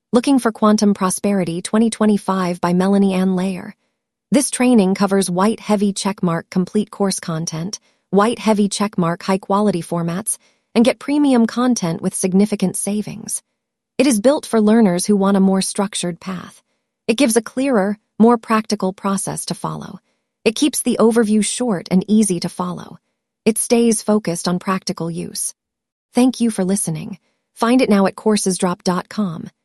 Looking for Quantum Prosperity 2025 by Melanie Ann Layer. This training covers white heavy checkmark complete course content, white heavy checkmark high-quality formats, and get premium content with significant savings. It is built for learners who want a more structured path. It gives a clearer, more practical process to follow. It keeps the overview short and easy to follow. It stays focused on practical use. Thank you for listening. Find it now at coursesdrop.com.